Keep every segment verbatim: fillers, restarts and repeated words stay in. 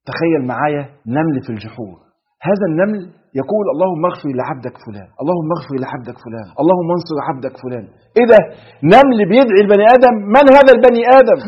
تخيل معايا نمل في الجحور. هذا النمل يقول اللهم اغفر لعبدك فلان، اللهم اغفر لعبدك فلان، اللهم انصر عبدك فلان. ايه ده؟ نمل بيدعي البني ادم. من هذا البني ادم؟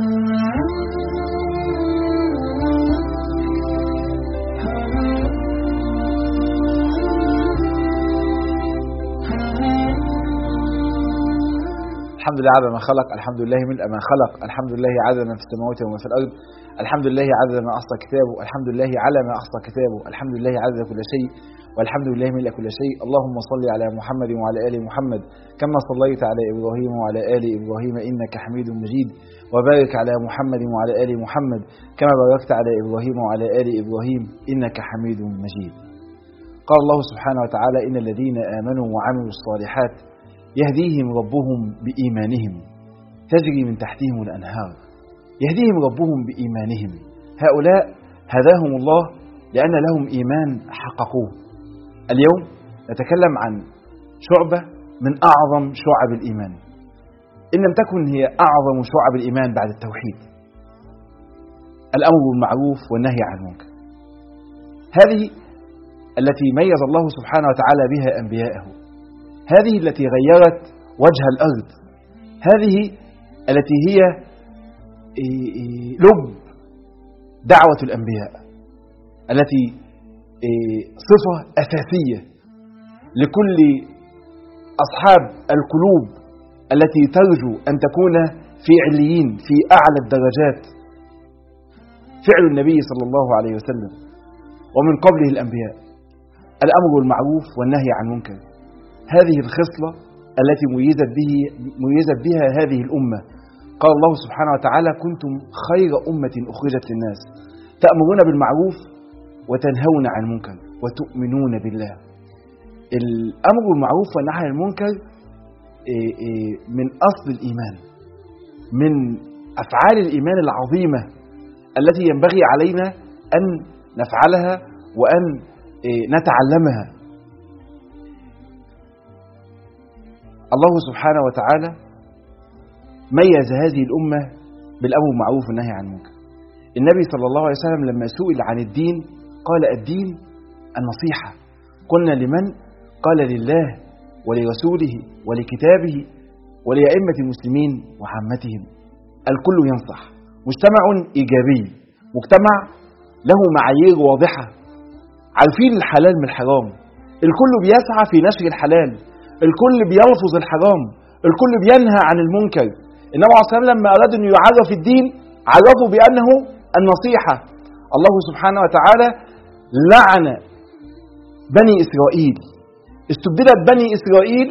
الحمد لله عدد ما خلق، الحمد لله ملء ما خلق، الحمد لله عدد ما في السماوات وما في الأرض، الحمد لله عدد ما أحصى كتابه، الحمد لله على ما أحصى كتابه، الحمد لله عدد كل شيء، والحمد لله ملء كل شيء. اللهم صل على محمد وعلى آل محمد كما صليت على إبراهيم وعلى آل إبراهيم إنك حميد مجيد، وبارك على محمد وعلى آل محمد كما باركت على إبراهيم وعلى آل إبراهيم إنك حميد مجيد. قال الله سبحانه وتعالى إن الذين آمنوا وعملوا الصالحات يهديهم ربهم بإيمانهم تجري من تحتهم الأنهار. يهديهم ربهم بإيمانهم، هؤلاء هداهم الله لأن لهم إيمان حققوه. اليوم نتكلم عن شعبة من أعظم شعب الإيمان، إن لم تكن هي أعظم شعب الإيمان بعد التوحيد، الأمر بالمعروف والنهي عن المنكر. هذه التي ميز الله سبحانه وتعالى بها أنبياءه، هذه التي غيرت وجه الأرض، هذه التي هي لب دعوة الأنبياء، التي صفة أساسية لكل أصحاب القلوب التي ترجو أن تكون في عليين في أعلى الدرجات. فعل النبي صلى الله عليه وسلم ومن قبله الأنبياء الأمر بالمعروف والنهي عن المنكر، هذه الخصلة التي ميزت به ميزت بها هذه الأمة. قال الله سبحانه وتعالى كنتم خير أمة أخرجت للناس تأمرون بالمعروف وتنهون عن المنكر وتؤمنون بالله. الأمر بالمعروف والنهي عن المنكر من أصل الإيمان، من أفعال الإيمان العظيمة التي ينبغي علينا أن نفعلها وأن نتعلمها. الله سبحانه وتعالى ميز هذه الأمة بالأمر بالمعروف والنهي عن المنكر. النبي صلى الله عليه وسلم لما سئل عن الدين قال الدين النصيحة. قلنا لمن؟ قال لله ولرسوله ولكتابه ولأئمة المسلمين وعامتهم. الكل ينصح، مجتمع إيجابي، مجتمع له معايير واضحة، عارفين الحلال من الحرام، الكل بيسعى في نشر الحلال، الكل بيلفظ الحرام، الكل بينهى عن المنكر. النبي عليه الصلاة والسلام لما أراد أن يعرف الدين عرفه بأنه النصيحة. الله سبحانه وتعالى لعن بني إسرائيل، استبدلت بني إسرائيل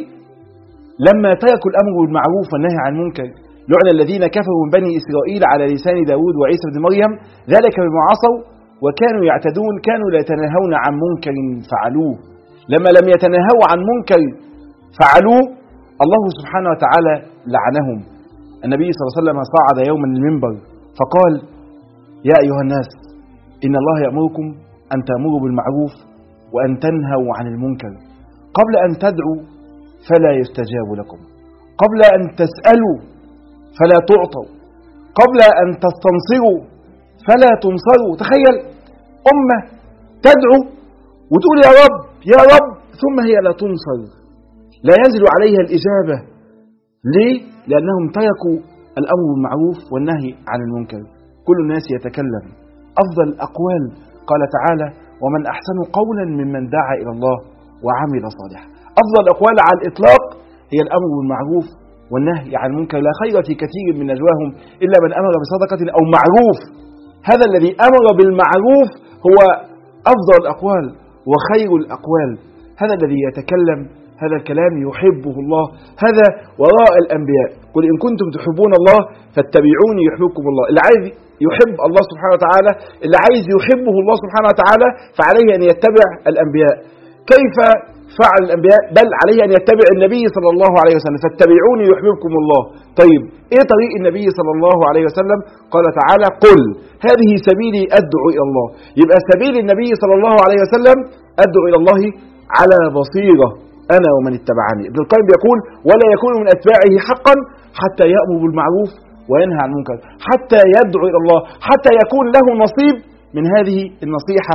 لما تركوا الأمر بالمعروف والنهي عن المنكر. لعن الذين كفروا من بني إسرائيل على لسان داود وعيسى بن مريم ذلك بما عصوا وكانوا يعتدون كانوا لا يتناهون عن منكر فعلوه. لما لم يتناهوا عن منكر فعلوه الله سبحانه وتعالى لعنهم. النبي صلى الله عليه وسلم صعد يوما المنبر فقال يا أيها الناس إن الله يأمركم أن تأمروا بالمعروف وأن تنهوا عن المنكر، قبل أن تدعوا فلا يستجاب لكم، قبل أن تسألوا فلا تعطوا، قبل أن تستنصروا فلا تنصروا. تخيل أمة تدعو وتقول يا رب يا رب ثم هي لا تنصر، لا ينزل عليها الإجابة. ليه؟ لأنهم تركوا الأمر بالمعروف والنهي عن المنكر. كل الناس يتكلم، أفضل الأقوال قال تعالى ومن أحسن قولا ممن دعا إلى الله وعمل صالحا. أفضل الأقوال على الإطلاق هي الأمر بالمعروف والنهي عن المنكر. لا خير في كثير من نجواهم إلا من أمر بصدقة أو معروف. هذا الذي أمر بالمعروف هو أفضل الأقوال وخير الأقوال. هذا الذي يتكلم هذا الكلام يحبه الله، هذا وراء الأنبياء. قل إن كنتم تحبون الله فاتبعوني يحبكم الله. اللي عايز يحب الله سبحانه وتعالى، اللي عايز يحبه الله سبحانه وتعالى فعليه أن يتبع الأنبياء. كيف فعل الأنبياء؟ بل عليه أن يتبع النبي صلى الله عليه وسلم. فاتبعوني يحببكم الله. طيب إيه طريق النبي صلى الله عليه وسلم؟ قال تعالى قل هذه سبيلي أدعو إلى الله. يبقى سبيل النبي صلى الله عليه وسلم أدعو إلى الله على بصيرة أنا ومن اتبعني. ابن القيم يقول ولا يكون من أتباعه حقا حتى يأمر بالمعروف وينهى عن المنكر، حتى يدعو إلى الله، حتى يكون له نصيب من هذه النصيحة.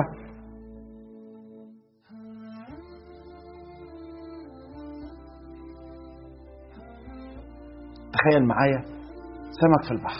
تخيل معايا سمك في البحر،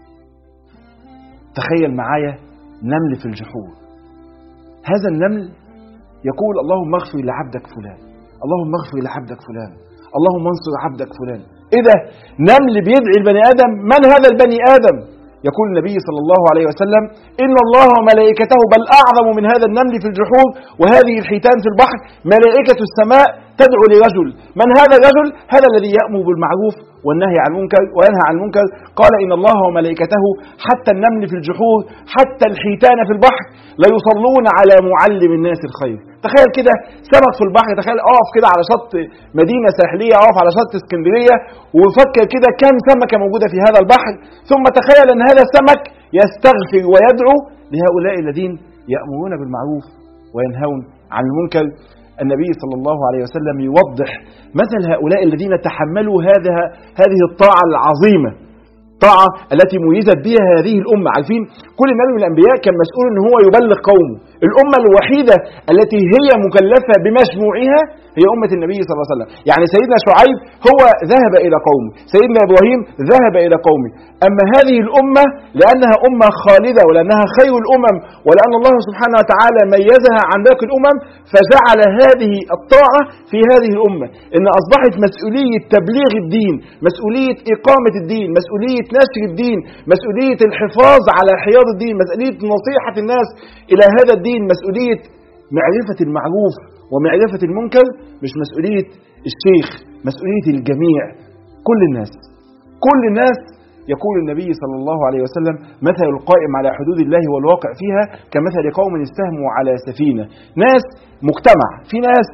تخيل معايا نمل في الجحور. هذا النمل يقول اللهم اغفر لعبدك فلان، اللهم اغفر لعبدك فلان، اللهم انصر عبدك فلان. ايه ده؟ نمل بيدعي البني آدم. من هذا البني آدم؟ يقول النبي صلى الله عليه وسلم إن الله وملائكته، بل أعظم من هذا النمل في الجحور وهذه الحيتان في البحر، ملائكة السماء تدعو لرجل. من هذا الرجل؟ هذا الذي يأمر بالمعروف والنهي عن المنكر وينهى عن المنكر. قال إن الله وملائكته حتى النمل في الجحور حتى الحيتان في البحر لا يصلون على معلم الناس الخير. تخيل كده سمك في البحر، تخيل اقف كده على شط مدينة ساحلية، اقف على شط اسكندرية وفكر كده كم سمكة موجودة في هذا البحر، ثم تخيل ان هذا السمك يستغفر ويدعو لهؤلاء الذين يأمرون بالمعروف وينهون عن المنكر. النبي صلى الله عليه وسلم يوضح مثل هؤلاء الذين تحملوا هذا هذه الطاعة العظيمة، الطاعة التي ميزت بها هذه الأمة. عارفين كل نبي من الأنبياء كان مسؤول أن هو يبلغ قومه. الأمة الوحيدة التي هي مكلفة بمجموعها هي أمة النبي صلى الله عليه وسلم. يعني سيدنا شعيب هو ذهب إلى قومه، سيدنا إبراهيم ذهب إلى قومه. أما هذه الأمة لأنها أمة خالدة ولأنها خير الأمم ولأن الله سبحانه وتعالى ميزها عن باقي الأمم، فجعل هذه الطاعة في هذه الأمة، إن أصبحت مسؤولية تبليغ الدين، مسؤولية إقامة الدين، مسؤولية نشر الدين، مسؤولية الحفاظ على حياض الدين، مسؤولية نصيحة الناس إلى هذا الدين، مسؤولية معرفة المعروف ومعرفة المنكر. مش مسؤولية الشيخ، مسؤولية الجميع، كل الناس كل الناس. يقول النبي صلى الله عليه وسلم مثل القائم على حدود الله والواقع فيها كمثل قوم استهموا على سفينة. ناس مجتمع، في ناس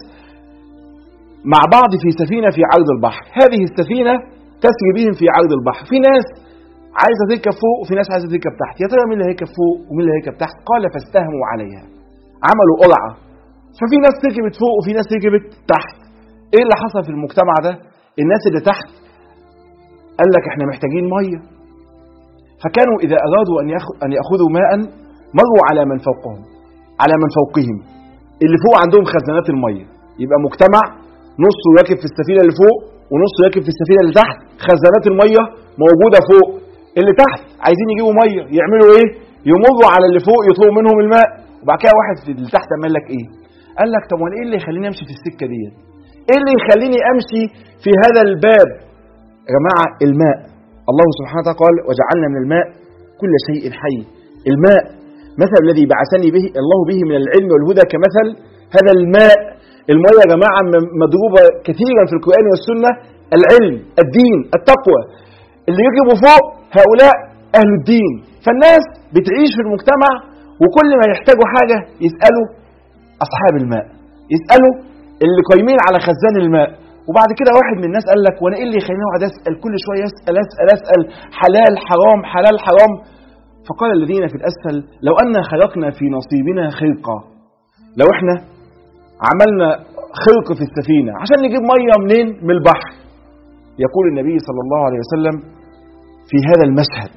مع بعض في سفينة في عرض البحر، هذه السفينة تسري بهم في عرض البحر، في ناس عايزة تركب فوق وفي ناس عايزة تركب تحت، يا ترى مين اللي هيركب فوق ومين اللي هيركب تحت؟ قال فاستهموا عليها، عملوا قرعة، ففي ناس ركبت فوق وفي ناس ركبت تحت. ايه اللي حصل في المجتمع ده؟ الناس اللي تحت قال لك احنا محتاجين مية، فكانوا اذا ارادوا ان ياخذوا ماء مروا على من فوقهم على من فوقهم اللي فوق عندهم خزانات المية. يبقى مجتمع نصه راكب في السفينة اللي فوق ونصه راكب في السفينة اللي تحت، خزانات المية موجودة فوق، اللي تحت عايزين يجيبوا مية يعملوا ايه؟ يمروا على اللي فوق يطلبوا منهم الماء. وبعد كده واحد في اللي تحت قال لك ايه؟ قال لك طب وانا ايه اللي يخليني امشي في السكة دي؟ ايه اللي يخليني امشي في هذا الباب؟ يا جماعة الماء، الله سبحانه وتعالى قال وجعلنا من الماء كل شيء حي. الماء مثل الذي بعثني به الله به من العلم والهدى كمثل هذا الماء. الماء يا جماعة مضروبة كثيرا في القرآن والسنة، العلم، الدين، التقوى. اللي يجبوا فوق هؤلاء أهل الدين. فالناس بتعيش في المجتمع وكل ما يحتاجوا حاجة يسألوا أصحاب الماء، يسألوا اللي قايمين على خزان الماء. وبعد كده واحد من الناس قال لك وانا ايه اللي يخليني اقعد اسال كل شويه اسال اسال اسال حلال حرام حلال حرام؟ فقال الذين في الاسفل لو ان خلقنا في نصيبنا خلقه، لو احنا عملنا خلق في السفينه عشان نجيب ميه منين؟ من البحر. يقول النبي صلى الله عليه وسلم في هذا المشهد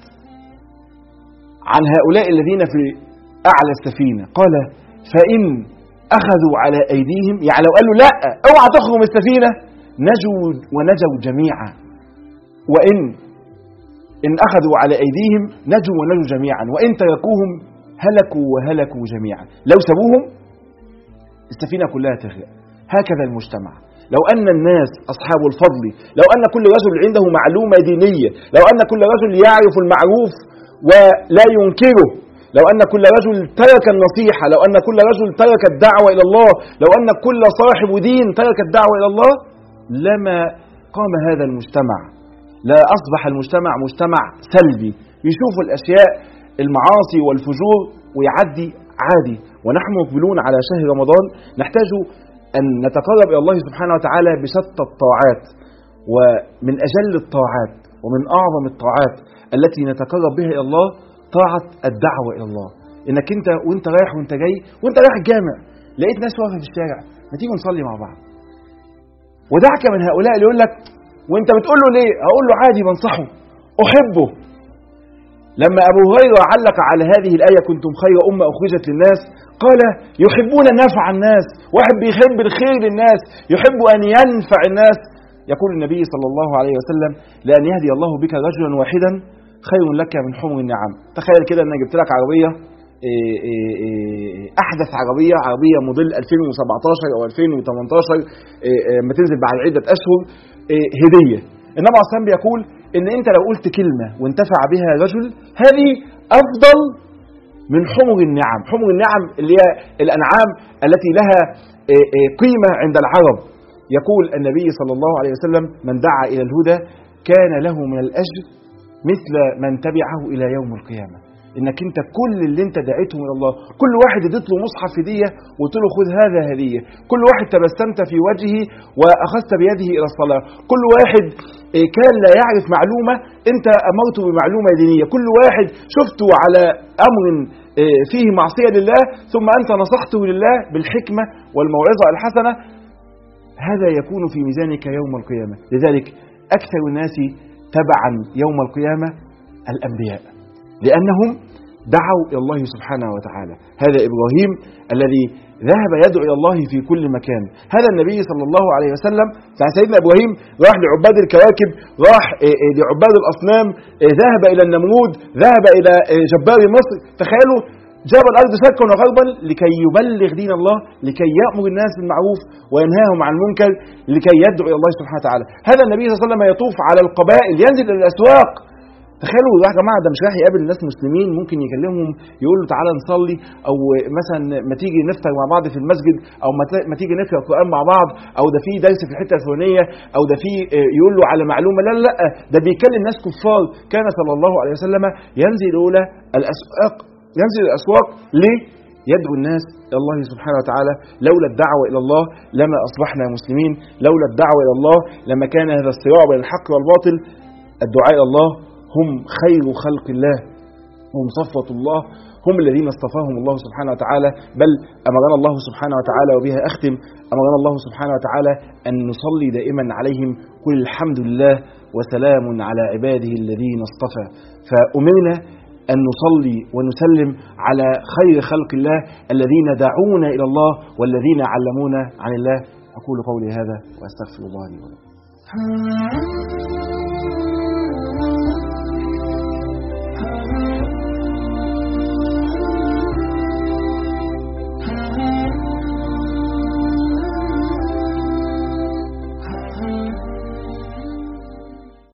عن هؤلاء الذين في اعلى السفينه قال فان اخذوا على ايديهم، يعني لو قالوا لا اوعى تخرج من السفينه نجوا ونجوا جميعا، وإن إن أخذوا على أيديهم نجوا ونجوا جميعا، وإن تركوهم هلكوا وهلكوا جميعا. لو سبوهم السفينة كلها تغرق. هكذا المجتمع. لو أن الناس أصحاب الفضل، لو أن كل رجل عنده معلومة دينية، لو أن كل رجل يعرف المعروف ولا ينكره، لو أن كل رجل ترك النصيحة، لو أن كل رجل ترك الدعوة إلى الله، لو أن كل صاحب دين ترك الدعوة إلى الله، لما قام هذا المجتمع، لا أصبح المجتمع مجتمع سلبي يشوف الأشياء المعاصي والفجور ويعدي عادي. ونحن مقبلون على شهر رمضان نحتاج أن نتقرب إلى الله سبحانه وتعالى بشتى الطاعات، ومن أجل الطاعات ومن أعظم الطاعات التي نتقرب بها إلى الله طاعة الدعوة إلى الله. إنك أنت وأنت رايح وأنت جاي وأنت رايح الجامع لقيت ناس واقفة في الشارع، ما تيجي نصلي مع بعض. ودعك من هؤلاء اللي يقول لك وانت بتقول له ليه؟ اقول له عادي بنصحه احبه. لما أبو هريرة علق على هذه الآية كنتم خير أمة أخرجت للناس، قال يحبون نفع الناس، واحد بيحب الخير للناس، يحب أن ينفع الناس. يقول النبي صلى الله عليه وسلم لأن يهدي الله بك رجلا واحدا خير لك من حمر النعم. تخيل كده أن جبت لك عربية أحدث عربية عربية موديل ألفين وسبعتاشر أو ألفين وتمنتاشر ما تنزل بعد عدة أشهر هدية. النبي عليه الصلاة والسلام بيقول إن أنت لو قلت كلمة وانتفع بها رجل هذه أفضل من حمر النعم. حمر النعم اللي هي الأنعام التي لها قيمة عند العرب. يقول النبي صلى الله عليه وسلم من دعا إلى الهدى كان له من الأجر مثل من تبعه إلى يوم القيامة. إنك أنت كل اللي أنت دعيته من الله، كل واحد اديت له مصحف هدية وقلت له خذ هذا هدية، كل واحد تبسمت في وجهه وأخذت بيده إلى الصلاة، كل واحد كان لا يعرف معلومة أنت أمرته بمعلومة دينية، كل واحد شفته على أمر فيه معصية لله ثم أنت نصحته لله بالحكمة والموعظة الحسنة، هذا يكون في ميزانك يوم القيامة. لذلك أكثر الناس تبعا يوم القيامة الأنبياء، لأنهم دعوا إلى الله سبحانه وتعالى. هذا إبراهيم الذي ذهب يدعو إلى الله في كل مكان. هذا النبي صلى الله عليه وسلم يعني سيدنا إبراهيم راح لعباد الكواكب، راح لعباد الأصنام، ذهب إلى النمرود، ذهب إلى جبار مصر. تخيلوا جاب الأرض شرقا وغربا لكي يبلغ دين الله، لكي يأمر الناس بالمعروف وينهاهم عن المنكر، لكي يدعو إلى الله سبحانه وتعالى. هذا النبي صلى الله عليه وسلم يطوف على القبائل، ينزل إلى الأسواق. تخيلوا يا جماعه ده مش رايح يقابل ناس مسلمين ممكن يكلمهم يقول له تعالى نصلي، او مثلا ما تيجي نفطر مع بعض في المسجد، او ما تيجي نقرا القران مع بعض، او ده في درس في الحته الفلانيه، او ده في يقول له على معلومه. لا لا ده بيكلم ناس كفار. كان صلى الله عليه وسلم ينزل الى الاسواق، ينزل الاسواق ليه؟ يدعو الناس الى الله سبحانه وتعالى. لولا الدعوه الى الله لما اصبحنا مسلمين، لولا الدعوه الى الله لما كان هذا الصراع بين الحق والباطل. الدعاء الى الله هم خير خلق الله، هم صفوة الله، هم الذين اصطفاهم الله سبحانه وتعالى. بل أمرنا الله سبحانه وتعالى، وبها أختم، أمرنا الله سبحانه وتعالى أن نصلي دائما عليهم قل الحمد لله وسلام على عباده الذين اصطفى. فأمرنا أن نصلي ونسلم على خير خلق الله الذين دعونا إلى الله والذين علمونا عن الله. أقول قولي هذا وأستغفر الله لي ولكم.